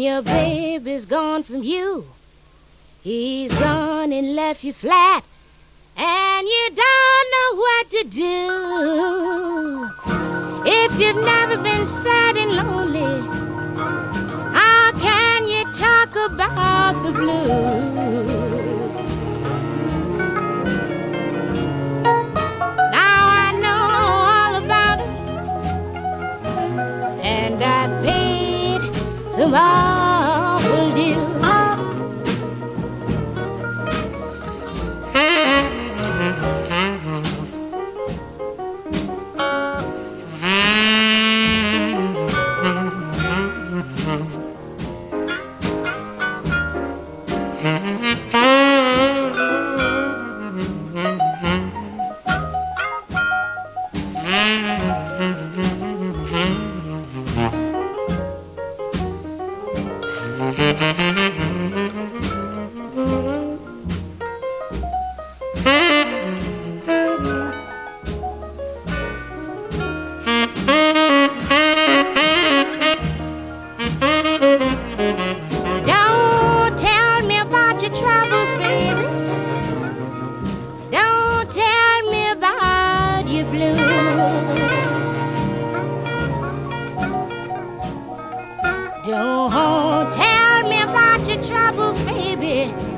your baby's gone from you. He's gone and left you flat, and you don't know what to do. If you've never been sad and lonely, how can you talk about the blues? Now I know all about it, and I've paid some awful dues. Don't tell me about your troubles, baby. Don't tell me about your blues. Don't tell me about your troubles, baby.